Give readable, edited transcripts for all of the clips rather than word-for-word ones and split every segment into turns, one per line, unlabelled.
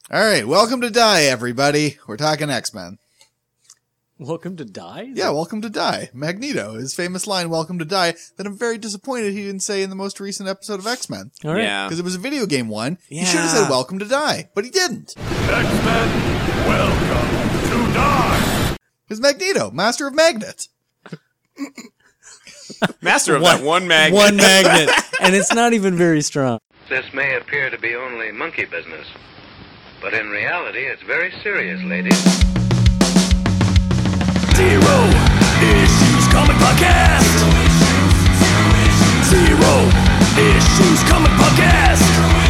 All right, welcome to Die, everybody. We're talking X-Men.
Welcome to Die?
Yeah, welcome to Die. Magneto, his famous line, welcome to Die, that I'm very disappointed he didn't say in the most recent episode of X-Men.
All right.
Yeah.
Because it was a video game one.
Yeah.
He should have said welcome to Die, but he didn't.
X-Men, welcome to Die!
Because Magneto, master of magnet.
Master of that one magnet.
One magnet. And it's not even very strong.
This may appear to be only monkey business, but in reality, it's very serious, ladies.
Zero Issues Comic Podcast! Zero Issues Comic Podcast!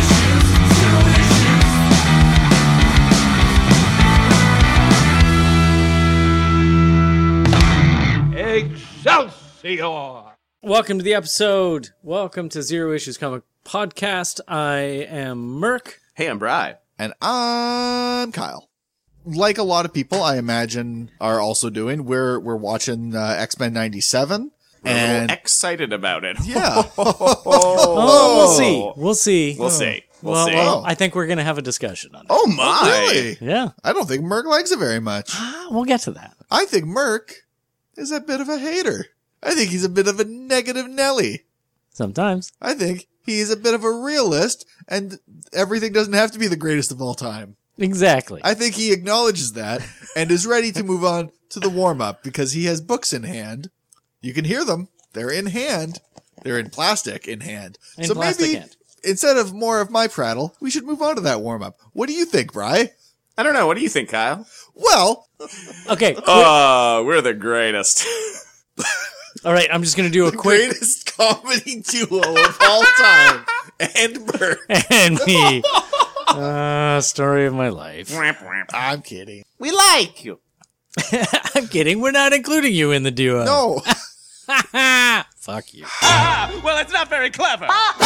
Excelsior!
Welcome to the episode. Welcome to Zero Issues Comic Podcast. I am Merc.
Hey, I'm Bri.
And I'm Kyle. Like a lot of people, I imagine, are also doing, we're watching X-Men 97.
We're a
And
little excited about it.
yeah.
Oh, we'll see. We'll see.
We'll see. We'll
Well,
see.
well, I think we're going to have a discussion on it.
Oh my!
Really?
Yeah.
I don't think Merc likes it very much.
We'll get to that.
I think Merc is a bit of a hater. I think he's a bit of a negative Nelly.
Sometimes.
I think he's a bit of a realist, and everything doesn't have to be the greatest of all time.
Exactly.
I think he acknowledges that and is ready to move on to the warm-up because he has books in hand. You can hear them. They're in hand. They're in plastic in hand.
In
so
plastic
maybe
hand.
instead of more of my prattle, we should move on to that warm-up. What do you think, Bri?
I don't know. What do you think, Kyle?
Well,
Okay.
We're the greatest.
All right. I'm just going to do a
the
quick.
greatest comedy duo of all time. And Merc.
And me. Story of my life.
I'm kidding.
We like you.
I'm kidding. We're not including you in the duo.
No.
Fuck you.
Well, it's not very clever!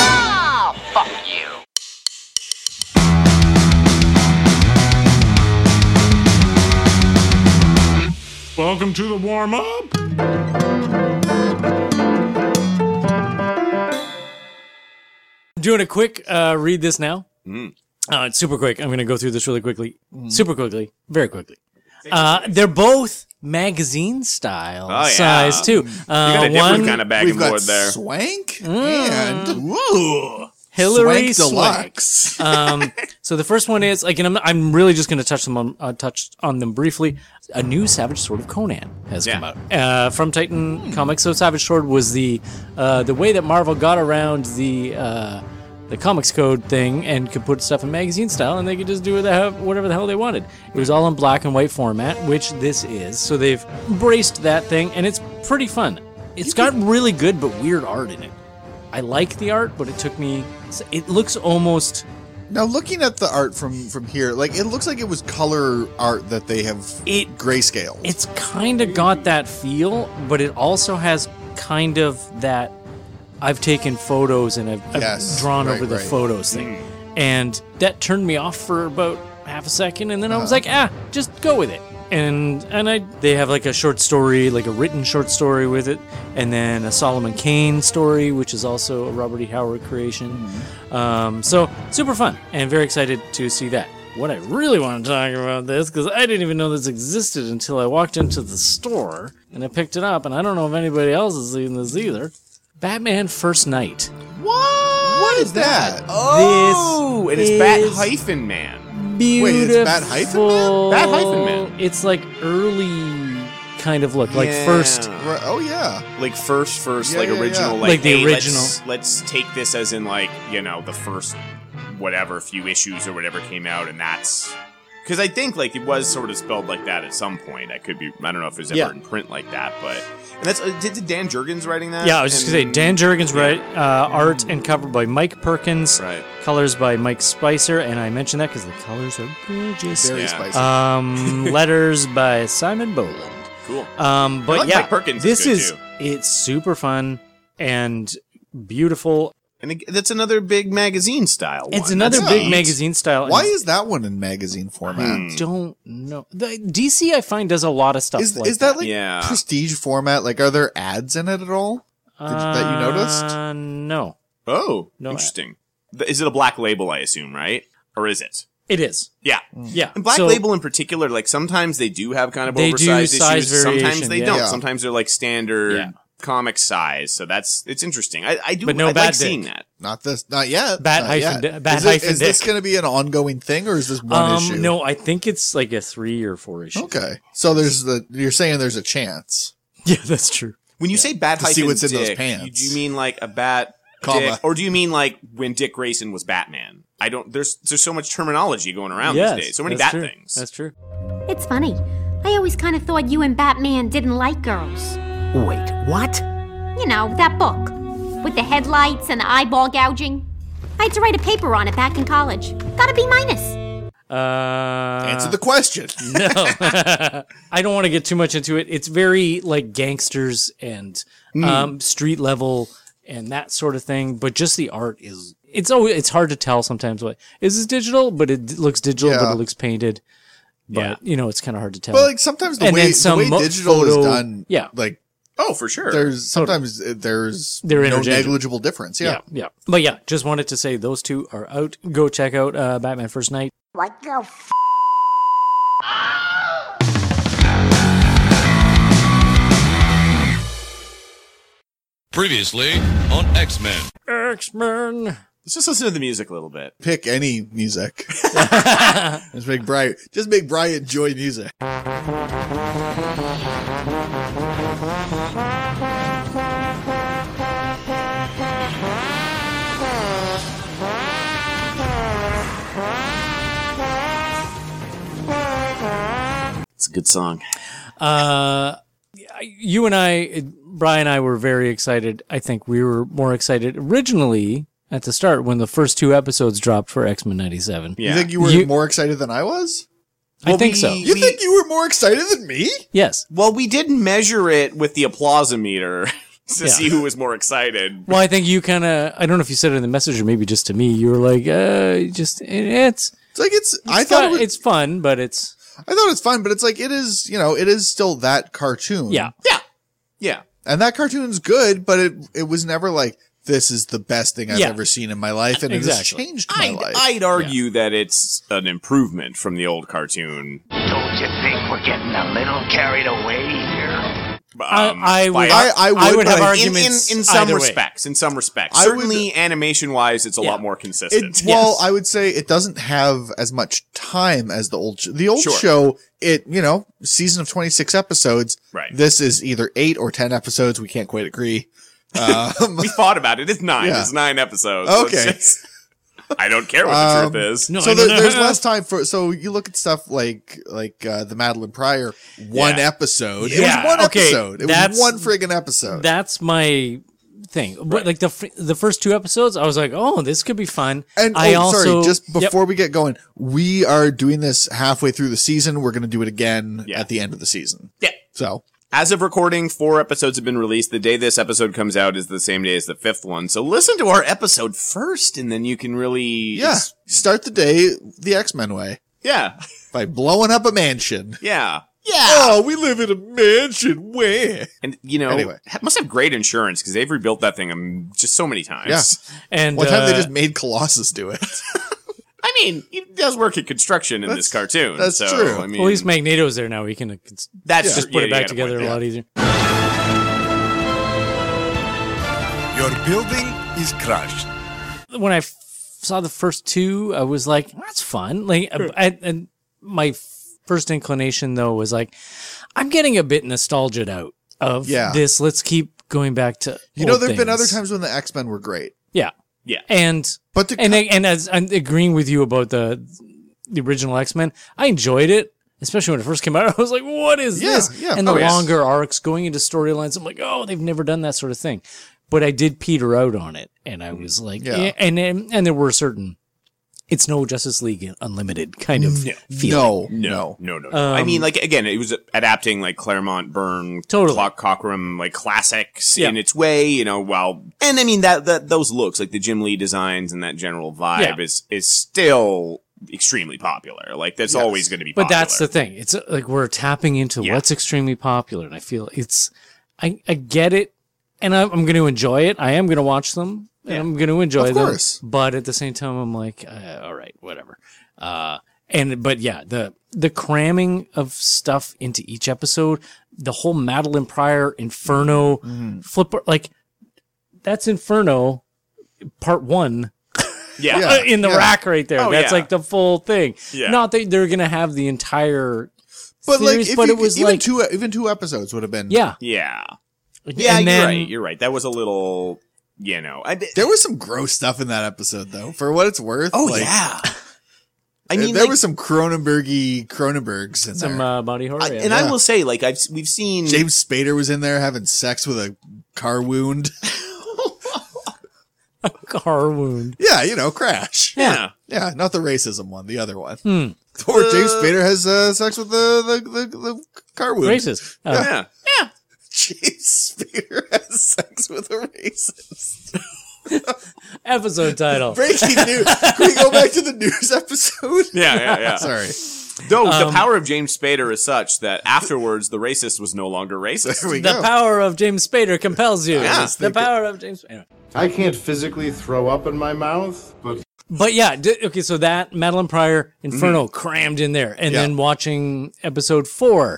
Welcome to the warm-up!
Doing a quick read this now. It's super quick. I'm going to go through this really quickly. Super quickly. Very quickly. They're both magazine style
Oh, yeah.
size, too.
You got a different kind of bag
We've
and
got
board there.
Swank and
Ooh.
Hillary
Swank
Swank.
Deluxe.
So the first one is, like, and I'm really just going to touch on them briefly. A new Savage Sword of Conan has come out from Titan Comics. So Savage Sword was the way that Marvel got around the Comics Code thing and could put stuff in magazine style, and they could just do whatever the hell they wanted. It was all in black and white format, which this is. So they've embraced that thing, and it's pretty fun. It's got really good but weird art in it. I like the art, but it took me. It looks almost.
Now, looking at the art from here, like, it looks like it was color art that they have grayscale.
It's kind of got that feel, but it also has kind of that. I've taken photos and I've drawn over the photos thing. And that turned me off for about half a second, and then I was like, just go with it. And they have like a short story, like a written short story with it, and then a Solomon Kane story, which is also a Robert E. Howard creation. So super fun, and very excited to see that. What I really want to talk about this, because I didn't even know this existed until I walked into the store, and I picked it up, and I don't know if anybody else has seen this either. Batman First Night.
What is that?
Oh, and it's
is
Bat-Man.
Beautiful.
Wait, it's Bat-Man?
Bat-Man.
It's like early kind of look, like
Yeah.
first.
Right, oh, yeah.
Like first,
Yeah,
like
yeah,
original,
yeah.
like,
Like the
hey,
original.
Let's take this as in like, you know, the first whatever few issues or whatever came out, and that's because I think like it was sort of spelled like that at some point. I don't know if it was ever
Yeah.
in print like that, but and that's did Dan Jurgens writing that?
Yeah, I was just gonna say Dan Jurgens write art and cover by Mike Perkins,
Right.
colors by Mike Spicer, and I mention that because the colors are gorgeous.
Very
Yeah.
spicy.
Letters by Simon Boland.
Cool.
But
I like
yeah,
Mike Perkins
this
is good,
it's super fun and beautiful.
And that's another big magazine style.
It's
one.
another
That's
big
neat.
magazine style.
Why
and
is that one in magazine format?
don't know. The DC I find does a lot of stuff
Is
like
that like
Yeah.
prestige format? Like, are there ads in it at all that you noticed?
No.
Oh,
No,
interesting. Is it a black label? I assume, right? Or is it?
It is.
Yeah.
Yeah.
And Black
So-
Label in particular, like sometimes they do have kind of
They do
oversized
size
issues. Sometimes
variation,
they
yeah.
don't.
Yeah.
Sometimes they're like standard
Yeah.
comic size. So it's interesting. I do
But no
I
Bat
like
Dick.
seeing that.
Not yet.
Bat
Not
hyphen
yet.
Di- Bat
is this,
hyphen
is this
Dick.
going to be an ongoing thing, or is this one issue?
No, I think it's like a 3 or 4 issue.
Okay, so you're saying there's a chance.
Yeah, that's true.
When you say Bat
To see
hyphen
what's in
Dick,
those pants.
do you mean like a Bat
Comma.
Dick, or do you mean like when Dick Grayson was Batman? I don't. There's so much terminology going around
Yes,
these days. So many
that's
Bat
true.
things.
That's true.
It's funny. I always kind of thought you and Batman didn't like girls.
Wait, what?
You know, that book. With the headlights and the eyeball gouging. I had to write a paper on it back in college. Got a B-.
Answer the question.
No. I don't want to get too much into it. It's very like gangsters and street level and that sort of thing. But just the art is it's hard to tell sometimes what is this digital, but it looks digital,
Yeah.
but it looks painted. But
Yeah.
it's kind of hard to tell.
But like sometimes the
And then
way
some
digital
photo-
is done,
yeah.
like
Oh, for sure.
there's sometimes there's
They're
no
interchangeable.
negligible difference. Yeah.
yeah. But yeah, just wanted to say those two are out. Go check out Batman First Night.
What the f***?
Previously on X-Men.
X-Men.
Let's just listen to the music a little bit.
Pick any music. Just make Brian enjoy music.
It's a good song.
You and I, Brian and I were very excited. I think we were more excited originally at the start when the first 2 episodes dropped for X-Men 97.
Yeah.
You think you were more excited than I was?
I think so.
You think you were more excited than me?
Yes.
Well, we did measure it with the applause-o-meter to
Yeah.
see who was more excited.
Well, I think you kind of, I don't know if you said it in the message or maybe just to me, you were like, it's
It's like I
fun,
thought it was,
it's fun, but it's,
I thought it's fun, but it's like it is still that cartoon.
yeah.
Yeah.
And that cartoon's good, but it was never like this is the best thing I've
Yeah.
ever seen in my life, and it has changed my life.
I'd argue that it's an improvement from the old cartoon.
Don't you think we're getting a little carried away here?
I would,
I would,
have
but
arguments
in some
either way.
respects. In some respects,
I would-
certainly animation-wise, it's a lot more consistent.
Well, I would say it doesn't have as much time as the old show. The old
Sure.
show, season of 26 episodes.
Right.
This is either 8 or 10 episodes. We can't quite agree.
We fought about it. It's 9.
Yeah.
It's 9 episodes.
Okay.
It's just- I don't care what the truth is.
No,
So
I know.
there's less time for. So you look at stuff like the Madeline Pryor one
Yeah.
episode. It
Yeah,
was one
okay,
episode. It
that's-
was one friggin' episode.
That's my thing. But like the first 2 episodes, I was like, oh, this could be fun.
And
I also,
sorry, just
Yep.
before we get going, we are doing this halfway through the season. We're going to do it again
Yeah.
at the end of the season.
Yeah.
So
As of recording, 4 episodes have been released. The day this episode comes out is the same day as the 5th one. So listen to our episode first, and then you can really...
start the day the X-Men way
Yeah.
by blowing up a mansion.
Yeah.
Oh, we live in a mansion. Where?
And,
Anyway.
must have great insurance because they've rebuilt that thing just so many times.
Yeah.
and
One time they just made Colossus do it.
I mean, it does work in construction in this cartoon.
that's
so,
true.
I mean,
well, at least Magneto's there now. We can
that's
just put it
you
back
got
together
point
a lot
there.
easier.
Your building is crushed.
When I saw the first 2, I was like, that's fun. Like, and my first inclination though was like, I'm getting a bit nostalgic out of this. Let's keep going back to
there've been other times when the X-Men were great.
Yeah.
Yeah.
And as I'm agreeing with you about the original X-Men, I enjoyed it, especially when it first came out. I was like, what is this?
Yeah.
And the
Oh, yes.
longer arcs going into storylines, I'm like, oh, they've never done that sort of thing. But I did peter out on it, and I was like,
Yeah.
and there were certain, it's no Justice League Unlimited kind of feeling.
No.
I mean, like, again, it was adapting, like, Claremont, Byrne,
Totally.
Cockrum, like, classics
Yeah.
in its way, and I mean, that those looks, like, the Jim Lee designs and that general vibe is still extremely popular. Like, that's always going to be
But
popular.
that's the thing. It's like we're tapping into what's extremely popular, and I feel I get it. and I'm going to enjoy it. I am going to watch them. And I'm going to enjoy them. Of course. But at the same time, I'm like, all right, whatever. But yeah, the cramming of stuff into each episode, the whole Madeline Pryor Inferno flipper, like that's Inferno part 1.
Yeah.
In the rack right there.
Oh,
That's like the full thing.
Yeah.
Not that they're going to have the entire
but
series,
like,
but it was
even
like
two episodes would have been.
Yeah.
Yeah.
And
Yeah,
then-
you're right. That was a little,
There was some gross stuff in that episode, though. For what it's worth.
Oh,
like,
yeah. I mean,
there was some Cronenbergs in
some
there.
body horror.
And I will say, like, we've seen
James Spader was in there having sex with a car wound.
A car wound.
Yeah, Crash.
Yeah.
Yeah, not the racism one, the other one. Or James Spader has sex with the car wound.
Racist.
Yeah.
James Spader has sex with a racist.
Episode title.
Breaking news. Can we go back to the news episode?
Yeah.
Sorry.
Though the power of James Spader is such that afterwards the racist was no longer racist.
There we
The
go.
power of James Spader compels you.
Yeah.
The power of James Spader.
I can't physically throw up in my mouth,
But yeah, okay, so that Madeline Pryor Inferno crammed in there. And then watching episode 4,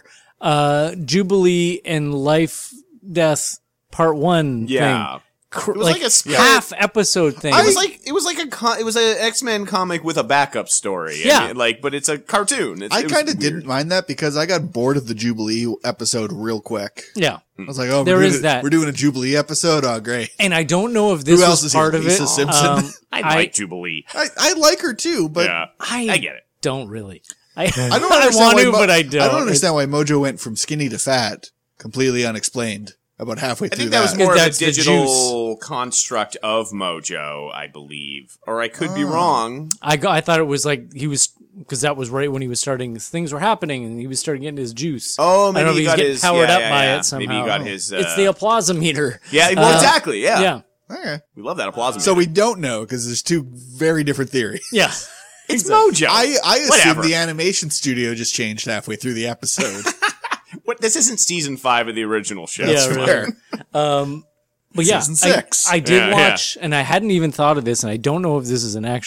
Jubilee and Life Death Part 1
Yeah.
thing.
It was like a
half episode thing.
It was an X-Men comic with a backup story.
Yeah.
I mean, but it's a cartoon.
I kind of didn't mind that because I got bored of the Jubilee episode real quick.
Yeah.
I was like, oh,
There is that.
We're doing a Jubilee episode? Oh, great.
And I don't know if this
Who else
was
is here?
part of
Lisa
it.
Simpson?
I like Jubilee.
I like her too, but
I get it.
Don't really. I
don't
I
understand
want
why
to, but I don't.
I don't understand why Mojo went from skinny to fat completely unexplained about halfway
I
through
think that was
that.
more of a
That's the
digital construct of Mojo, I believe. Or I could be wrong.
I thought it was like he was, because that was right when he was starting, things were happening and he was starting getting his juice.
Oh,
I
maybe
don't know if
he
he's
got
getting
his
powered up
yeah,
by
yeah.
it somehow.
Maybe he got his.
It's the applausometer.
Yeah, well, exactly. Yeah.
Yeah.
Okay.
We love that applause.
So we don't know because there's two very different theories.
Yeah.
It's Mojo.
I assume
Whatever.
the animation studio just changed halfway through the episode.
What? This isn't season 5 of the original show.
Yeah,
That's
really.
fair.
But yeah,
Season 6.
I did
Yeah,
watch, and I hadn't even thought of this, and I don't know if this is the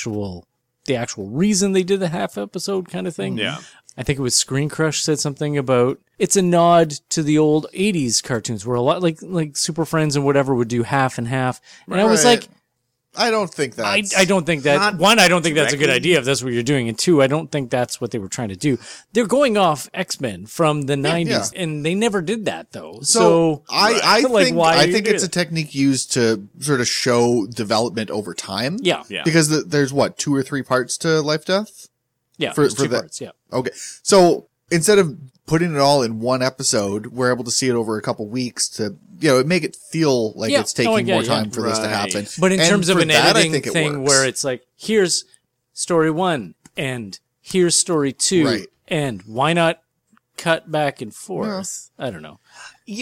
actual reason they did the half episode kind of thing.
Yeah.
I think it was Screen Crush said something about it's a nod to the old 80s cartoons where a lot like Super Friends and whatever would do half and half. And I was
Right.
like,
I don't think that's...
I don't think that,
Not
one, I don't think that's a good
directly.
idea if that's what you're doing. And two, I don't think that's what they were trying to do. They're going off X-Men from the 90s, and they never did that though. So
I
like,
think,
why
I
do
think
you
it's
do
a technique used to sort of show development over time.
Yeah.
Yeah.
Because there's what, 2 or 3 parts to Life Death?
Yeah.
For
there's two
that-
parts, yeah.
Okay. So instead of putting it all in one episode, we're able to see it over a couple weeks to, make it feel like
Yeah.
it's
No, I
taking
get
more
it,
time
yeah.
for this to
Right.
happen.
But in
And
terms of
for
an
that, I
editing
think it
thing
works.
where it's like, here's story 1 and here's story 2,
Right.
and why not cut back and forth? I don't know.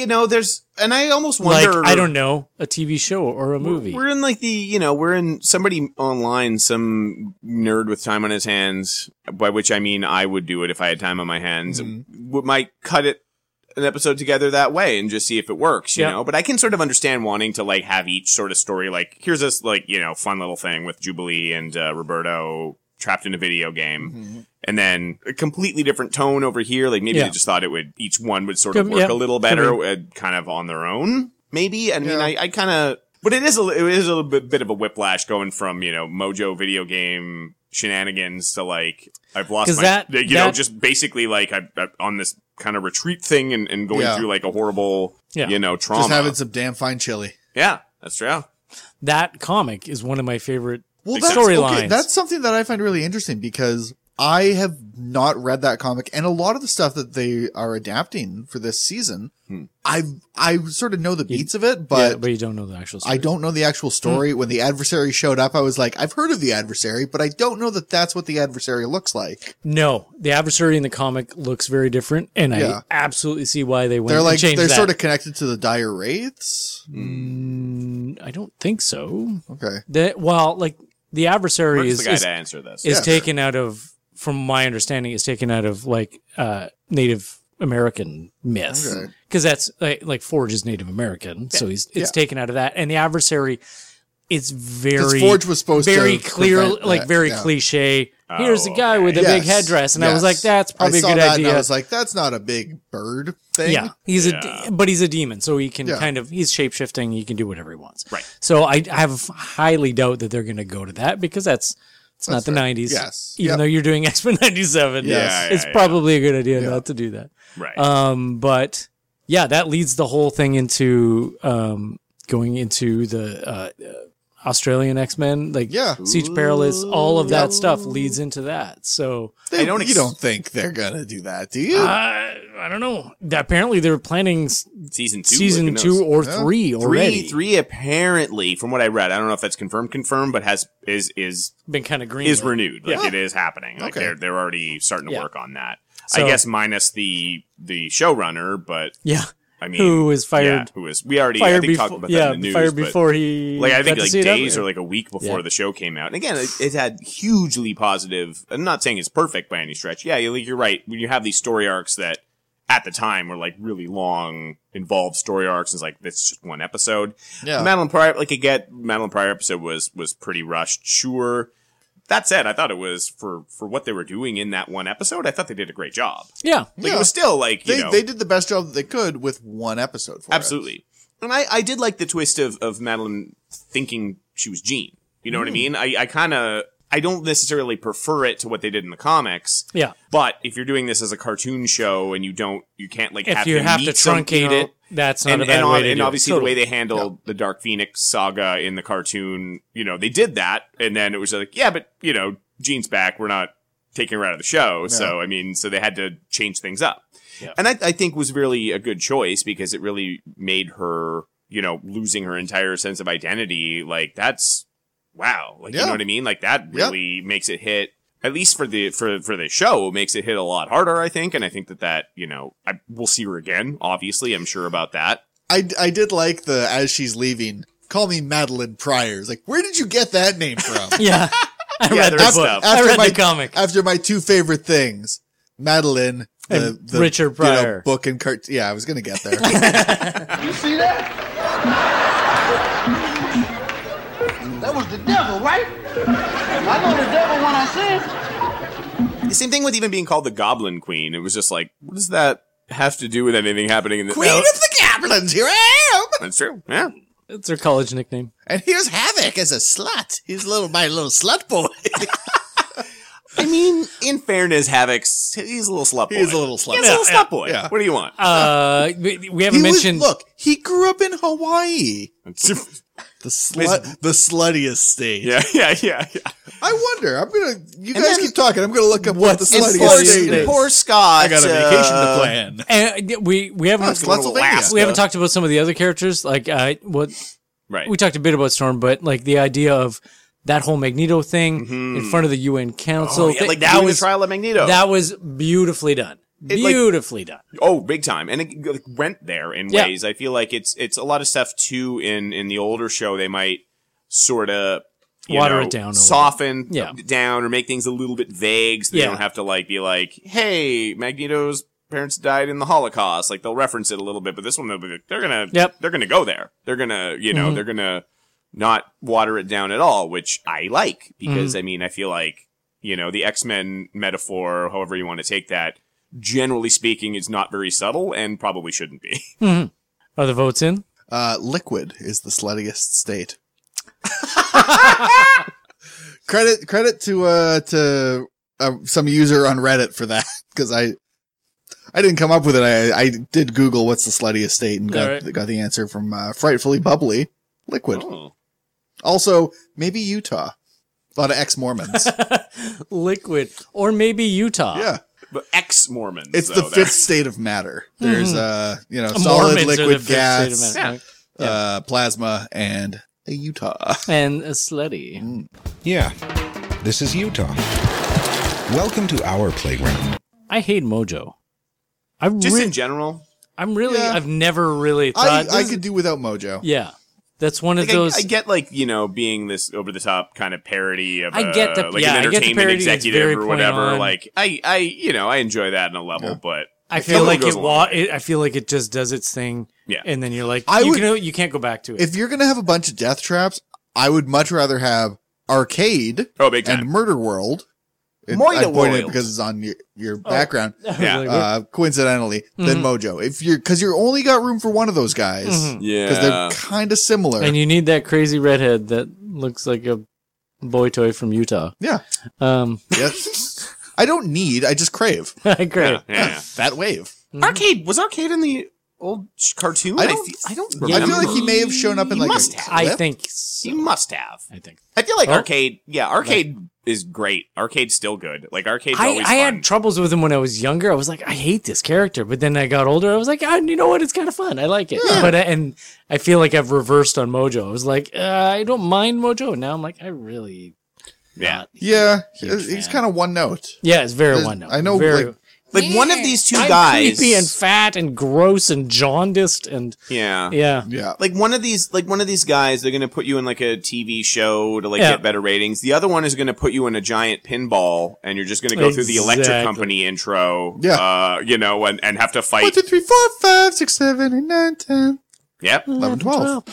And I almost wonder.
Like, I don't know, a TV show or a movie.
We're in like we're in somebody online, some nerd with time on his hands, by which I mean I would do it if I had time on my hands, might cut an episode together that way and just see if it works, you
Yeah.
know? But I can sort of understand wanting to like have each sort of story, like here's this like, fun little thing with Jubilee and Roberto trapped in a video game. And then a completely different tone over here. Like maybe
Yeah.
they just thought each one would sort of
Could-
work
yeah,
a little
could
better, kind of on their own, maybe. I mean, I kind of, but it is a little bit of a whiplash going from, Mojo video game shenanigans to like, I've lost
'Cause
my,
that-
just basically like I'm on this kind of retreat thing and going
Yeah.
through like a horrible,
Yeah.
trauma.
Just having some damn fine chili.
Yeah, that's true.
That comic is one of my favorite
That's
storylines.
okay, that's something that I find really interesting because I have not read that comic, and a lot of the stuff that they are adapting for this season, I sort of know the beats of it, but
but you don't know the actual story.
I don't know the actual story. When the adversary showed up, I was like, I've heard of the adversary, but I don't know that that's what the adversary looks like.
No, the adversary in the comic looks very different, and
Yeah.
I absolutely see why they went
They're
and
like,
changed
they're
that.
sort of connected to the dire wraiths.
I don't think so.
Okay.
The adversary
Where's
is
the guy to answer this?
is
Yeah.
taken out of, from my understanding, is taken out of like Native American myth because that's like Forge is Native American, so it's taken out of that. And the adversary, it's very
Forge was supposed
very
to
clear,
prevent that,
very cliche. Here's a guy with a big headdress, and I was like, that's probably a good idea.
And I was like, that's not a big bird thing.
Yeah, but he's a demon, so he can he's shape-shifting. He can do whatever he wants.
Right.
So I have highly doubt that they're going to go to that because it's not the 90s.
Yes.
Even though you're doing X-Men 97, it's probably a good idea not to do that.
Right.
But yeah, that leads the whole thing into going into the Australian X-Men, like Siege Perilous, all of that stuff leads into that. So
you don't think they're gonna do that, do you?
I don't know. Apparently, they're planning
season
2 or 3 already.
Three apparently, from what I read. I don't know if that's confirmed, but is
been kind of green.
Is renewed. Like it is happening. Like they're already starting to work on that.
So,
I guess minus the showrunner, but I mean,
who was fired?
Yeah, who was? We already I think, talked about that in the news.
Fired before he.
Like I think like days or like a week before the show came out. And again, it had hugely positive. I'm not saying it's perfect by any stretch. Yeah, you're right. When you have these story arcs that at the time were like really long, involved story arcs, it's like it's just one episode. Yeah, Madeline Pryor, Madeline Pryor episode was pretty rushed. Sure. That said, I thought it was for what they were doing in that one episode. I thought they did a great job.
Yeah,
it was still like
they did the best job that they could with one episode.
Absolutely, and I did like the twist of Madeline thinking she was Jean. You know what I mean? I don't necessarily prefer it to what they did in the comics.
Yeah,
but if you're doing this as a cartoon show and you can't like
if you have to truncate it. That's not a bad way to do it.
And obviously the way they handled the Dark Phoenix saga in the cartoon, they did that. And then it was like, but, Jean's back. We're not taking her out of the show. Yeah. So, I mean, so they had to change things up. Yeah. And I think was really a good choice because it really made her, losing her entire sense of identity. Like, that's, wow. Like, you know what I mean? Like, that really makes it hit. At least for the show, makes it hit a lot harder, I think. And I think that we'll see her again, obviously. I'm sure about that.
I did like as she's leaving, call me Madeline Pryor. Like, where did you get that name from?
Yeah. I read the comic.
After my two favorite things, Madeline, the
Richard Pryor.
Book and cartoon. Yeah, I was going to get there.
You see that? That was the devil, right? I know the devil when I see it.
The same thing with even being called the Goblin Queen. It was just like, what does that have to do with anything happening in the
Queen of the Goblins? Here I am.
That's true. Yeah,
it's her college nickname.
And here's Havoc as a slut. He's my little slut boy.
I mean, in fairness, Havoc's he's a little slut boy.
He's a little slut.
He's a little slut boy. Yeah. What do you want?
We haven't mentioned.
Look, he grew up in Hawaii. The sluttiest state.
Yeah.
I wonder. You guys keep talking. I'm gonna look up what the sluttiest state is.
Poor Scott.
I got a vacation to plan.
And we haven't talked about some of the other characters. Like
Right.
We talked a bit about Storm, but like the idea of that whole Magneto thing in front of the UN Council.
Like that was the trial of Magneto.
That was beautifully done. Beautifully done.
Oh, big time. And it went there in ways. I feel like it's a lot of stuff too in the older show. They might sort of
water it down,
soften down, or make things a little bit vague, so they don't have to be like, "Hey, Magneto's parents died in the Holocaust." Like they'll reference it a little bit, but this one they're gonna go there. They're gonna they're gonna not water it down at all, which I like because I mean I feel like the X-Men metaphor, however you want to take that. Generally speaking, is not very subtle and probably shouldn't be.
Are the votes in?
Liquid is the sluttiest state. Credit to some user on Reddit for that because I didn't come up with it. I did Google what's the sluttiest state and got the answer from Frightfully Bubbly. Liquid. Oh. Also, maybe Utah. A lot of ex-Mormons.
Liquid. Or maybe Utah.
Yeah.
But ex-Mormons.
It's the fifth state of matter. There's solid, liquid, gas, plasma, and a Utah.
And a slutty.
Yeah, this is Utah. Welcome to our playground.
I hate Mojo.
In general?
I've never really thought...
I could do without Mojo.
Yeah. That's one of those.
I get being this over the top kind of parody of
an entertainment
executive or whatever. Like I enjoy that on a level, but
I feel like I feel like it just does its thing.
Yeah.
And then you're like, you can't go back to it.
If you're going to have a bunch of death traps, I would much rather have Arcade and Murder World. I pointed it because it's on your background. Coincidentally, than Mojo. Because you're only got room for one of those guys.
Mm-hmm.
Yeah.
Because they're kind of similar.
And you need that crazy redhead that looks like a boy toy from Utah.
Yeah. Yes. I don't need, I just crave.
I crave.
Yeah.
That wave.
Arcade. Was Arcade in the old cartoon? I don't remember.
I feel like he may have shown up in like a clip.
I think
he must have.
I
feel like Arcade. Yeah, Arcade is great. Arcade's still good. Like Arcade's always fun.
I had troubles with him when I was younger. I was like, I hate this character. But then I got older. I was like, you know what? It's kind of fun. I like it. Yeah. But and I feel like I've reversed on Mojo. I was like, I don't mind Mojo. And now I'm like, I really.
He's kind of one note.
Yeah, it's very one note.
I know.
Like one of these two
I'm
guys,
creepy and fat and gross and jaundiced and
yeah. Like one of these guys, they're gonna put you in like a TV show to get better ratings. The other one is gonna put you in a giant pinball, and you're just gonna go through the electric company intro. Yeah, and have to fight.
1, 2, 3, 4, 5, 6, 7, 8, 9, 10.
Yep.
11, 12.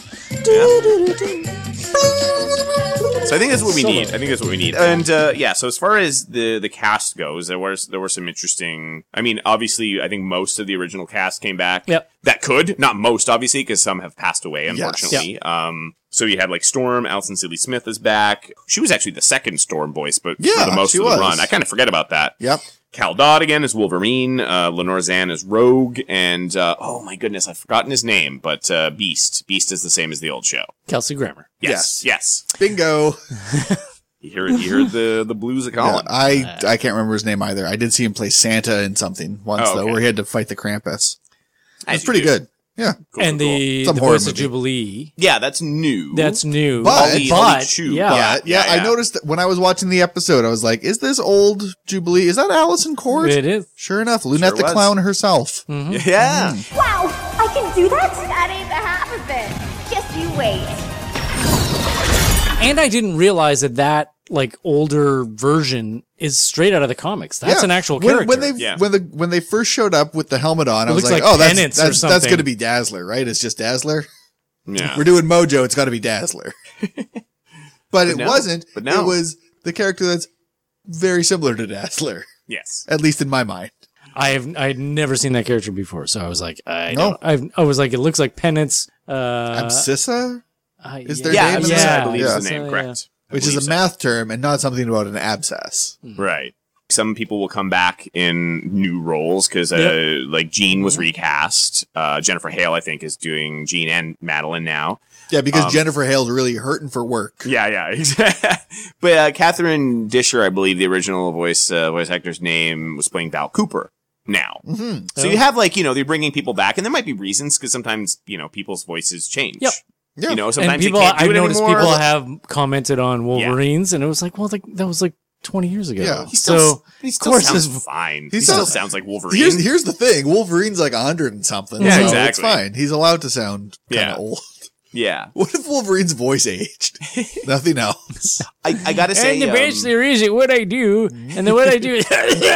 So I think that's what we need. And so as far as the cast goes, there were some interesting. I mean, obviously, I think most of the original cast came back.
Yep.
That could, not most, obviously, because some have passed away, unfortunately.
Yes.
So you had like Storm, Alison Seeley Smith is back. She was actually the second Storm voice, but for the most of the run, I kind of forget about that.
Yep.
Cal Dodd again is Wolverine, Lenore Zann is Rogue, and oh my goodness, I've forgotten his name, but Beast. Beast is the same as the old show.
Kelsey Grammer.
Yes.
Bingo.
You heard the blues of Colin.
I can't remember his name either. I did see him play Santa in something once though, where he had to fight the Krampus. That's pretty good. Yeah.
Cool. The voice of Jubilee.
Yeah, that's new.
But I noticed that when I was watching the episode, I was like, is this old Jubilee? Is that Allison Court?
It is.
Sure enough, Lunette the Clown herself.
Mm-hmm.
Yeah.
Wow, I can do that? That ain't the half of it. Just you wait.
And I didn't realize that like older version is straight out of the comics. That's an actual character.
When they first showed up with the helmet on, I was like, oh, that's going to be Dazzler, right? It's just Dazzler.
Yeah.
We're doing Mojo. It's got to be Dazzler. But it wasn't. It was the character that's very similar to Dazzler.
Yes.
At least in my mind.
I'd never seen that character before, so I was like, I was like, it looks like Penance.
Abscissa? Is their
name?
Abscissa,
I believe is the name, correct.
Which is a math term and not something about an abscess.
Right. Some people will come back in new roles because, like, Jean was recast. Jennifer Hale, I think, is doing Jean and Madeline now.
Yeah, because Jennifer Hale's really hurting for work.
Yeah, exactly. But Catherine Disher, I believe the original voice actor's name, was playing Val Cooper now.
Mm-hmm.
So you have, like, they're bringing people back, and there might be reasons because sometimes, people's voices change.
Yep.
Yeah.
Sometimes
people,
you can't do it
noticed
anymore.
people have commented on Wolverines, and it was like, well, that was like 20 years ago.
Yeah.
He still sounds fine. He still sounds like Wolverine.
Here's the thing. Wolverine's like 100 and something.
Yeah,
so
exactly.
It's fine. He's allowed to sound kind of old.
Yeah.
What if Wolverine's voice aged? Nothing else.
I gotta say.
And the best there is what I do, and then what I do is.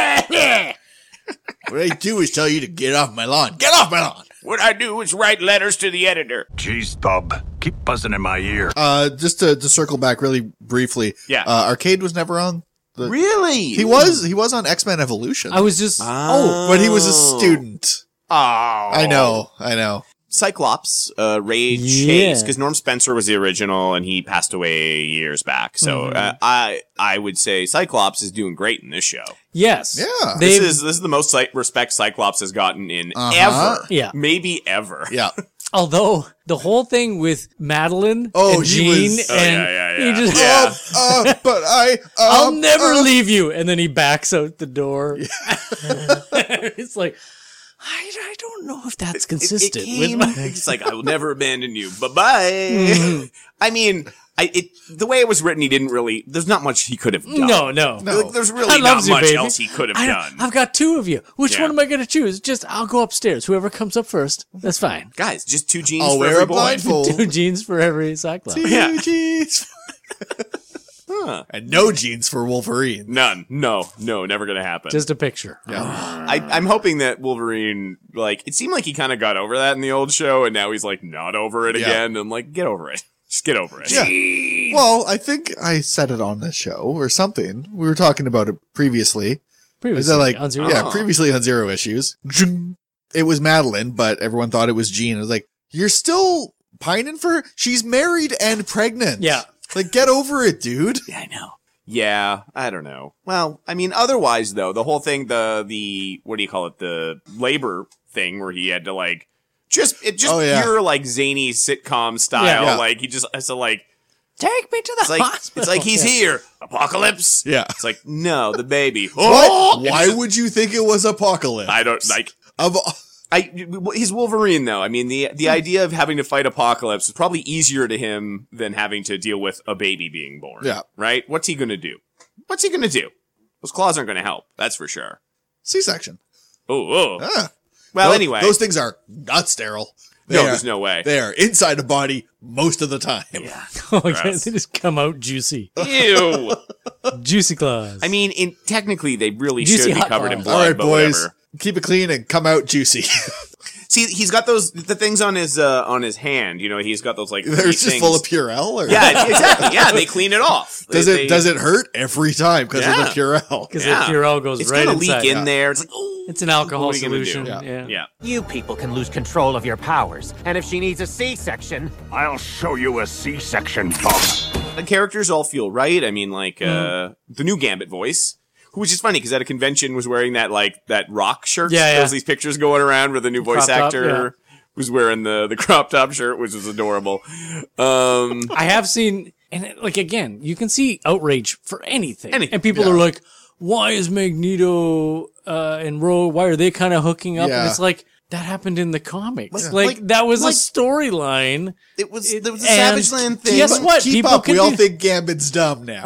What I do is tell you to get off my lawn. Get off my lawn!
What I do is write letters to the editor.
Jeez, Bob. Keep buzzing in my ear.
Just to circle back really briefly.
Yeah.
Arcade was never on.
Really?
He was on X-Men Evolution.
I was just.
But he was a student.
Oh.
I know.
Cyclops, Rage Chase, because Norm Spencer was the original and he passed away years back. So I would say Cyclops is doing great in this show.
Yes.
Yeah.
This is the most respect Cyclops has gotten in ever.
Yeah.
Maybe ever.
Yeah.
Although the whole thing with Madeline and Jean he just
but
I'll never leave you, and then he backs out the door. Yeah. It's like I don't know if that's consistent.
It's like I will never abandon you. Bye-bye. Mm-hmm. I mean, the way it was written, he didn't really. There's not much he could have done.
No.
Like, there's really not much else he could have done.
I've got two of you. Which one am I going to choose? I'll go upstairs. Whoever comes up first, that's fine.
Guys, just 2 jeans
I'll
for
wear
every
a blindfold.
2 jeans for every Cyclops.
2 jeans.
Huh.
And no genes for Wolverine.
None. No, never gonna happen.
Just a picture.
Yeah.
I'm hoping that Wolverine, like, it seemed like he kind of got over that in the old show, and now he's, like, not over it again. I'm like, get over it. Just get over it.
Yeah. Well, I think I said it on the show or something. We were talking about it previously.
Previously on Zero.
Yeah, previously on Zero Issues. It was Madeline, but everyone thought it was Jean. I was like, you're still pining for her? She's married and pregnant.
Yeah.
Like, get over it, dude.
Yeah, I know.
Yeah, I don't know. Well, I mean, otherwise, though, the whole thing, the what do you call it? The labor thing where he had to, like, pure, like, zany sitcom style.
Yeah.
Like, he just has to, like,
take me to the hospital.
It's like he's here. Apocalypse.
Yeah.
It's like, no, the baby.
What? Why would you think it was Apocalypse?
I don't, like... He's Wolverine, though. I mean, the idea of having to fight Apocalypse is probably easier to him than having to deal with a baby being born.
Yeah.
Right? What's he gonna do? Those claws aren't gonna help. That's for sure.
C-section.
Oh.
Ah.
Well, anyway.
Those things are not sterile.
There's no way.
They are inside a body most of the time.
Yeah. Okay, they just come out juicy.
Ew.
Juicy claws.
I mean, technically, they really
Juicy
should be
hot
covered in
claws.
blood,
All right,
but
boys.
whatever.
Keep it clean and come out juicy.
See, he's got the things on his hand. You know, he's got those, like,
They're just
things.
full of Purell? Or?
Yeah, exactly. Yeah, they clean it off.
Does it hurt every time because of the Purell?
Because the Purell goes
it's
right
gonna
inside.
leak in there. It's like,
it's an alcohol
what are you gonna
solution.
do? Yeah.
You people can lose control of your powers, and if she needs a C-section,
I'll show you a C-section, Bob.
The characters all feel right. I mean, like, the new Gambit voice, who was just funny because at a convention was wearing that rock shirt.
Yeah.
There was these pictures going around where the new voice
Crop top,
actor was wearing the crop top shirt, which was adorable.
I have seen, and like, again, you can see outrage for anything. And people are like, why is Magneto and Rogue, why are they kind of hooking up?
Yeah.
And it's like, that happened in the comics. That was a storyline.
There was a Savage Land thing.
Guess what?
Keep
People
up. We all think Gambit's dumb now.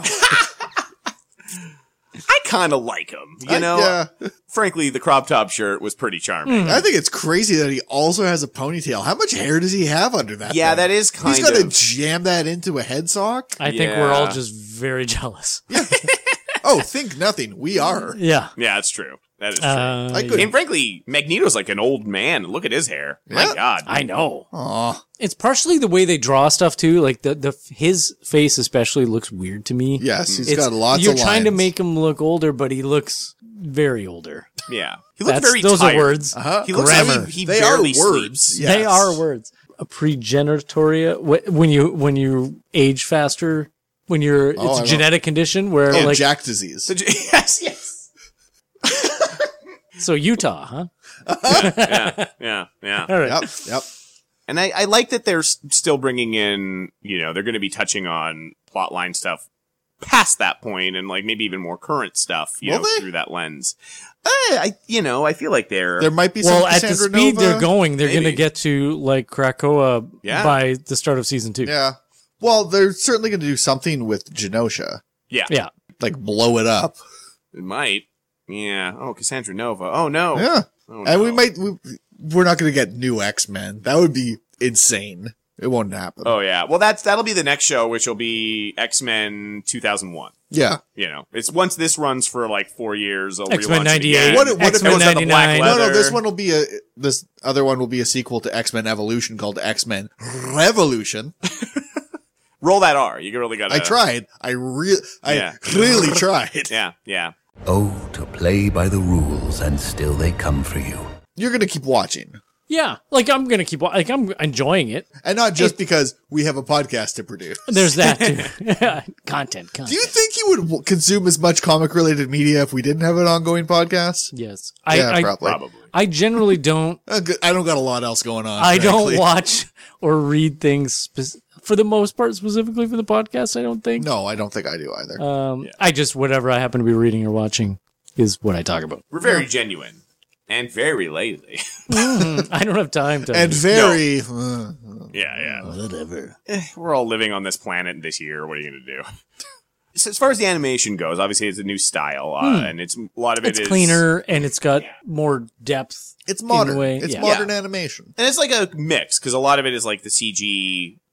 I kind of like him, you know?
Yeah.
Frankly, the crop top shirt was pretty charming.
I think it's crazy that he also has a ponytail. How much hair does he have under that?
Yeah,
thing?
that is kind
He's got to
of...
jam that into a head sock?
I think we're all just very jealous.
Oh, think nothing. We are.
Yeah.
Yeah, that's true. That is true.
Yeah.
And frankly, Magneto's like an old man. Look at his hair.
Yeah.
My God.
I know.
Aw.
It's partially the way they draw stuff too. Like his face especially looks weird to me.
Yes, he's got lots
You're
of
trying to
lines.
make him look older, but he looks very older.
Yeah. He looks
That's-
very
those
tired.
are words.
Uh-huh.
He looks
Grammar.
like he
They
barely
are words.
sleeps.
Yes.
They are words. A pregenitoria, when you age faster, when it's
I
a
know.
genetic condition where
Oh,
like
Jack disease.
Yes.
so Utah, huh?
Yeah.
All right.
Yep.
And I like that they're still bringing in, they're going to be touching on plotline stuff past that point and like maybe even more current stuff, through that lens. I feel like
There might be some
at the
Cassandra
speed
Nova.
they're going, they're going to
Maybe.
get to like Krakoa by the start of season 2.
Yeah. Well, they're certainly going to do something with Genosha.
Yeah.
Like blow it up.
It might. Yeah. Oh, Cassandra Nova. Oh, no.
Yeah.
Oh,
And
no.
we're not going to get new X-Men. That would be insane. It won't happen.
Oh, yeah. Well, that'll be the next show, which will be X-Men 2001.
Yeah.
It's once this runs for like 4 years. They'll
X-Men
relaunch it
98.
again.
What if
X-Men
it was on the black
99.
leather?
this one will be this other one will be a sequel to X-Men Evolution called X-Men Revolution.
Roll that R. You really got to.
I tried. I really tried.
Yeah.
Oh, to play by the rules and still they come for you.
You're going to keep watching.
Yeah. Like I'm going to keep like I'm enjoying it.
And not just because we have a podcast to produce.
There's that too. Content.
Do you think you would consume as much comic-related media if we didn't have an ongoing podcast?
Yes.
Probably.
I generally don't.
I don't got a lot else going on.
I
frankly.
don't watch or read things for the most part, specifically for the podcast. I don't think.
No, I don't think I do either.
I just whatever I happen to be reading or watching is what I talk about.
We're very genuine and very lazy.
I don't have time to.
And very.
Yeah.
Whatever.
We're all living on this planet this year. What are you going to do? So as far as the animation goes, obviously it's a new style, and it's a lot of it
It's
is
cleaner and it's got more depth.
It's modern.
In a way.
It's
Yeah.
modern animation.
And it's like a mix because a lot of it is like the CG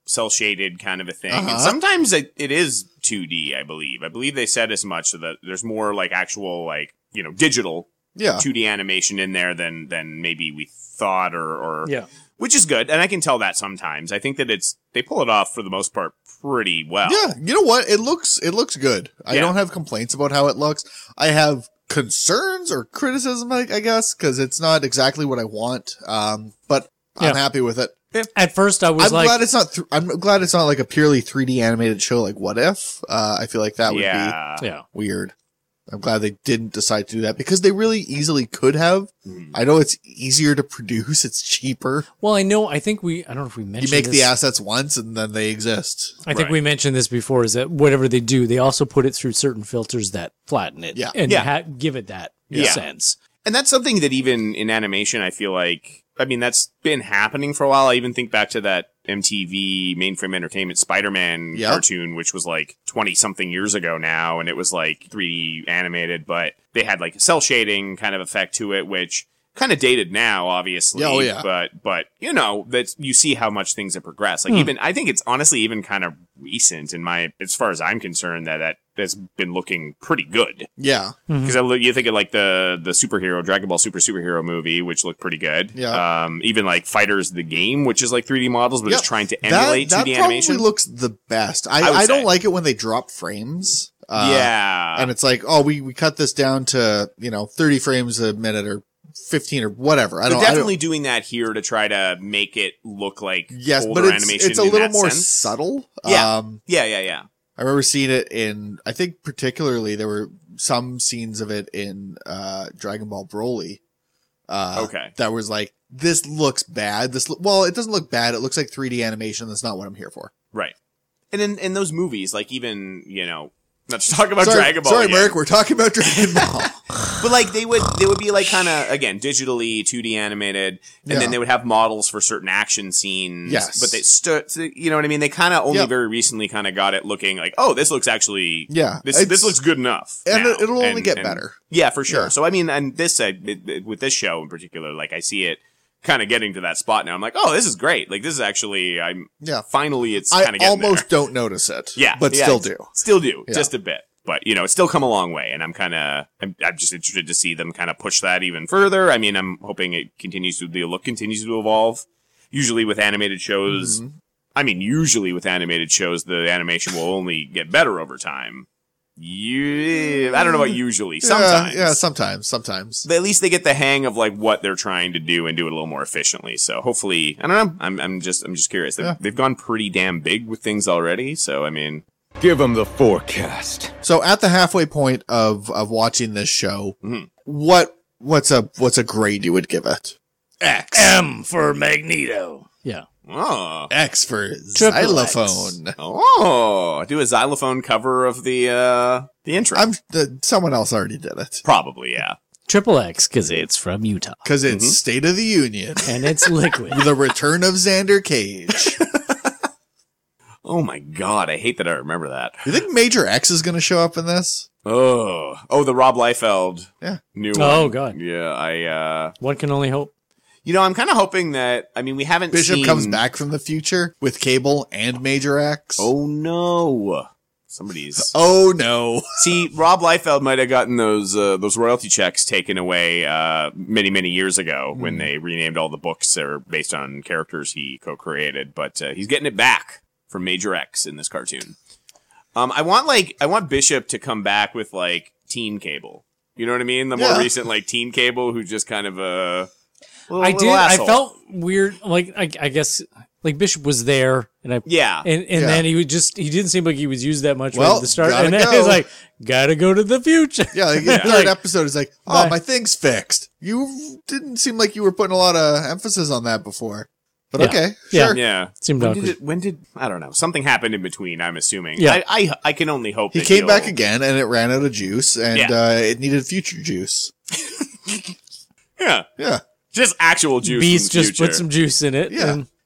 cell shaded kind of a thing. And sometimes it is 2D, I believe. I believe they said as much, so that there's more like actual like, digital 2D animation in there than maybe we thought or which is good. And I can tell that sometimes. I think that they pull it off for the most part pretty well.
Yeah. You know what? It looks good. I don't have complaints about how it looks. I have concerns or criticism, I guess, because it's not exactly what I want. But I'm happy with it.
At first, I was
I'm glad it's not like a purely 3D animated show like What If. I feel like that would be weird. I'm glad they didn't decide to do that because they really easily could have. I know it's easier to produce. It's cheaper.
Well, I don't know if we mentioned
You make the assets once and then they exist.
I think we mentioned this before, is that whatever they do, they also put it through certain filters that flatten it and give it that sense.
And that's something that even in animation, I feel like, that's been happening for a while. I even think back to that MTV Mainframe Entertainment Spider-Man cartoon, which was like 20 something years ago now. And it was like 3D animated, but they had like a cell shading kind of effect to it, which kind of dated now, obviously.
Oh, yeah.
But that you see how much things have progressed. Like even, I think it's honestly even kind of recent as far as I'm concerned, that has been looking pretty good.
Yeah.
Because you think of like the superhero, Dragon Ball Super Superhero movie, which looked pretty good.
Yeah.
Even like Fighters the Game, which is like 3D models, but it's trying to emulate 2D animation.
That probably looks the best. I don't like it when they drop frames. And it's like, we cut this down to, 30 frames a minute or 15 or whatever.
They're definitely doing that here to try to make it look like older animation.
It's a little more subtle.
Yeah.
I remember seeing it in, I think particularly there were some scenes of it in Dragon Ball Broly. That was like, this looks bad. It doesn't look bad. It looks like 3D animation. That's not what I'm here for.
Right. And in those movies, like even, not to talk about Dragon Ball.
Sorry, Mark, we're talking about Dragon Ball.
But like they would be like kind of, again, digitally 2D animated, and then they would have models for certain action scenes.
Yes.
But they stood, you know what I mean? They kind of only very recently kind of got it looking like, oh, this looks actually, this looks good enough.
And
now.
it'll only get better.
Yeah, for sure.
Yeah.
So and this with this show in particular, like I see it kind of getting to that spot now. I'm like, oh, this is great. Like this is actually, finally it's kind of getting
almost don't notice it.
Yeah.
But still do.
Still do. Just a bit. But, it's still come a long way, and I'm just interested to see them kind of push that even further. I mean, I'm hoping the look continues to evolve. Usually with animated shows, the animation will only get better over time. I don't know about usually. Sometimes.
Yeah, sometimes.
But at least they get the hang of like what they're trying to do and do it a little more efficiently. So hopefully, I don't know. I'm just curious. They've gone pretty damn big with things already. So, I mean,
give them the forecast.
So at the halfway point of watching this show, what's a grade you would give it? X.
M for Magneto. Yeah.
Oh.
X for xylophone.
X. Oh, do a xylophone cover of the intro.
Someone else already did it.
Probably, yeah.
Triple X, because it's from Utah.
Because it's State of the Union.
And it's liquid.
The return of Xander Cage.
Oh my god, I hate that I remember that.
You think Major X is going to show up in this?
Oh, the Rob Liefeld new one.
Oh god.
Yeah,
one can only hope.
I'm kind of hoping that, we haven't
Bishop comes back from the future with Cable and Major X.
Oh no.
Oh no.
See, Rob Liefeld might have gotten those royalty checks taken away many, many years ago when they renamed all the books that are based on characters he co-created, but he's getting it back from Major X in this cartoon. I want Bishop to come back with like Teen Cable. You know what I mean? The more recent like Teen Cable, who's just kind of a little asshole.
I felt weird. Like I guess like Bishop was there, and then he didn't seem like he was used that much right at the start, and then he's like, gotta go to the future.
Yeah, like the third episode is like, oh, my thing's fixed. You didn't seem like you were putting a lot of emphasis on that before. But okay, sure.
Yeah.
Seemed
when did I don't know. Something happened in between, I'm assuming. Yeah. I can only hope
he came back again and it ran out of juice and it needed future juice.
Yeah.
Yeah.
Just actual juice.
Beast just put some juice in it.
Yeah.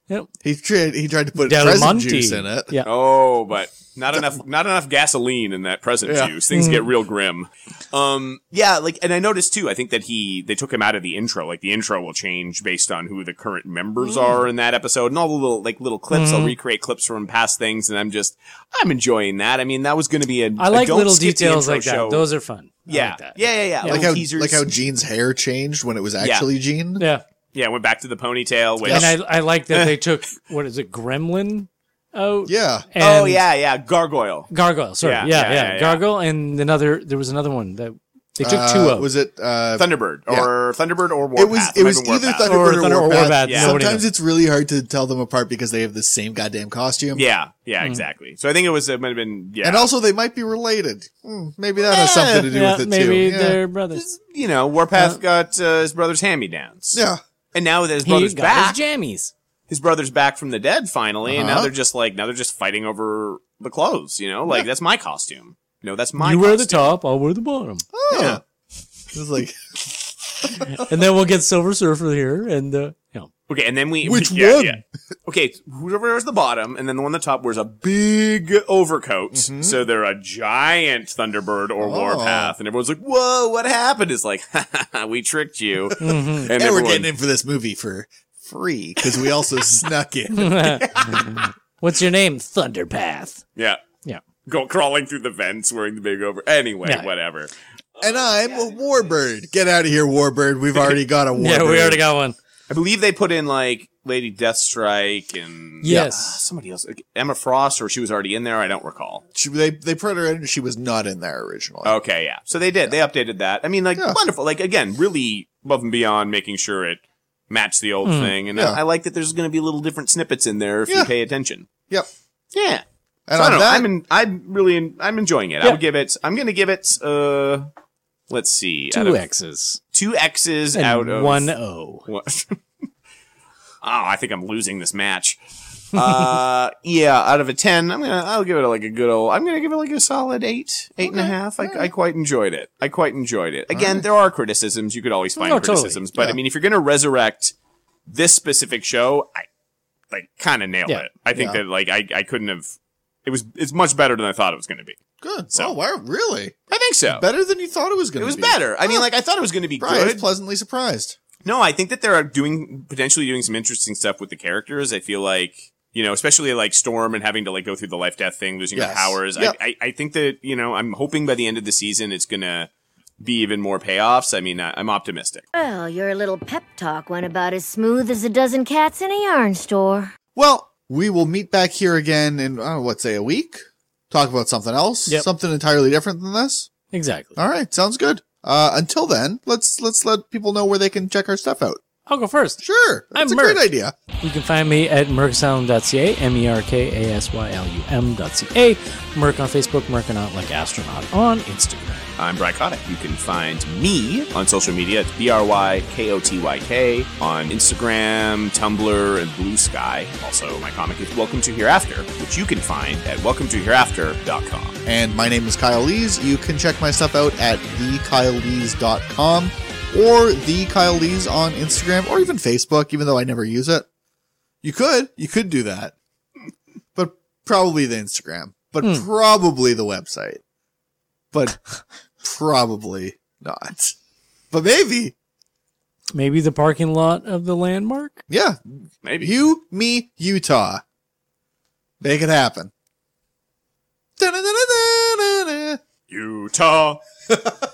Yep.
He tried to put
Del
present
Monte.
juice in it.
Yeah.
Oh, but not enough gasoline in that present juice. Things get real grim. Yeah, like, and I noticed too, I think that they took him out of the intro. Like, the intro will change based on who the current members are in that episode, and all the little clips. They'll recreate clips from past things, and I'm enjoying that. I mean, that was going to be
I like little details like that. Those are fun.
Yeah. Yeah.
Like how Gene's hair changed when it was actually Gene.
Yeah.
Yeah, went back to the ponytail. Which,
and I like that they took, what is it, Gremlin out?
Yeah.
Gargoyle.
Gargoyle, sorry. Yeah. Gargoyle, and there was another one that they took two out.
Was it
Thunderbird or Warpath?
It was either Thunderbird or Warpath.
Yeah.
Sometimes it's really hard to tell them apart because they have the same goddamn costume.
Yeah, exactly. So I think it might have been,
And also they might be related. Maybe that has something to do with it too.
Maybe they're brothers.
Warpath got his brother's hand-me-downs.
Yeah.
And now that his brother's back,
his jammies.
His brother's back from the dead finally, and now they're just fighting over the clothes. That's my costume. No, that's my.
You
costume.
wear the top, I'll wear the bottom.
Oh, yeah. It was like,
and then we'll get Silver Surfer here, and
okay, and then
which one?
Yeah. Okay, whoever wears the bottom, and then the one on the top wears a big overcoat. So they're a giant Thunderbird or Warpath, and everyone's like, "Whoa, what happened?" It's like, we tricked you,
and we're getting in for this movie for free because we also snuck in.
What's your name? Thunderpath.
Yeah. Go crawling through the vents wearing the big Anyway, whatever.
And I'm a Warbird. Get out of here, Warbird. We've already got a Warbird.
Yeah, we already got one.
I believe they put in like Lady Deathstrike and somebody else, like Emma Frost, or she was already in there. I don't recall.
They put her in. She was not in there originally.
Okay, yeah. So they did. They updated that. I mean, wonderful. Like again, really above and beyond, making sure it matched the old thing. And I like that there's going to be little different snippets in there if you pay attention.
Yep.
Yeah.
And
so I don't
know.
I'm enjoying it.
Yeah.
I'm going to give it. Let's see.
2 X's.
2 X's
and
out of
1 O.
What? I think I'm losing this match. Out of a 10, I'll give it I'm gonna give it like a solid 8.5. I quite enjoyed it. Again, there are criticisms. You could always find criticisms,
totally.
but I mean, if you're gonna resurrect this specific show, I kind of nailed it. I think that I couldn't have. It's much better than I thought it was gonna be.
Good. So, wow, really?
I think so.
Better than you thought it was gonna be.
It was better. I mean, I thought it was gonna be good.
I was pleasantly surprised.
No, I think that they're potentially doing some interesting stuff with the characters. I feel like, especially like Storm and having to go through the life-death thing, losing her powers. Yep. I think that, I'm hoping by the end of the season it's going to be even more payoffs. I mean, I'm optimistic.
Well, your little pep talk went about as smooth as a dozen cats in a yarn store.
Well, we will meet back here again in, a week? Talk about something else?
Yep.
Something entirely different than this?
Exactly.
All right. Sounds good. Until then, let's let people know where they can check our stuff out.
I'll go first.
Sure. That's a great idea.
You can find me at merkasylum.ca, merkaslum.ca. Merk on Facebook, Merkanaut like astronaut on Instagram.
I'm Bry Kotick. You can find me on social media at BRYKOTYK on Instagram, Tumblr, and Blue Sky. Also, my comic is Welcome to Hereafter, which you can find at welcometohereafter.com.
And my name is Kyle Lees. You can check my stuff out at thekylelees.com or The Kyle Lees on Instagram or even Facebook, even though I never use it. You could do that. But probably the Instagram. But probably the website. But probably not. But maybe.
Maybe the parking lot of the Landmark?
Yeah.
Maybe.
You, me, Utah. Make it happen.
Utah.